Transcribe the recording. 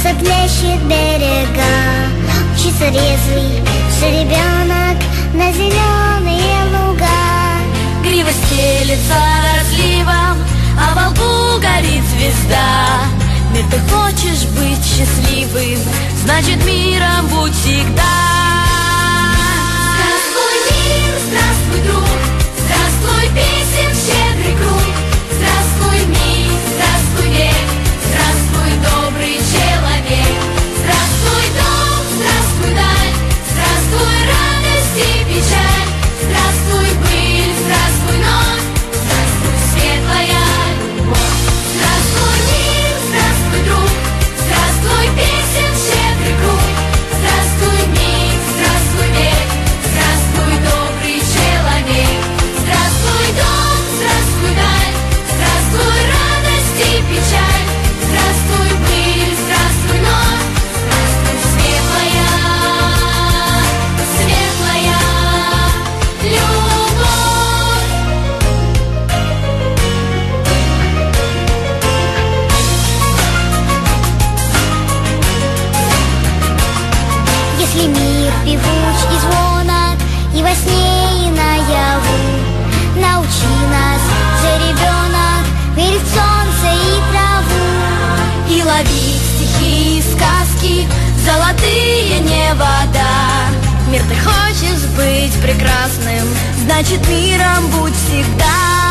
солнце плещет берега. Учится резвый ребенок на зеленые луга. Грива стелется разливом, а во лбу горит звезда. Мир, ты хочешь быть счастливым, значит миром будь всегда. Здравствуй, мир, здравствуй, друг, здравствуй, песен щедрый круг. Здравствуй, мир, здравствуй, век, здравствуй, добрый человек. Здравствуй, дом, здравствуй, даль, здравствуй, радость и печаль. Здравствуй, быль, здравствуй, ночь, здравствуй, светлая любовь. Здравствуй, мир, здравствуй, друг, здравствуй, песен щедрый круг. Здравствуй, мир, здравствуй, век, здравствуй, добрый человек. Здравствуй, дом, здравствуй, даль, здравствуй, радость и печаль. Здравствуй, быль, здравствуй, ночь, здравствуй, светлая любовь. Если мир певуч и звонок, и во сне, и наяву, научи нас, ребенок, верить в солнце и траву. И ловить стихи и сказки, золотые невода. Мир, ты хочешь быть прекрасным, значит миром будь всегда.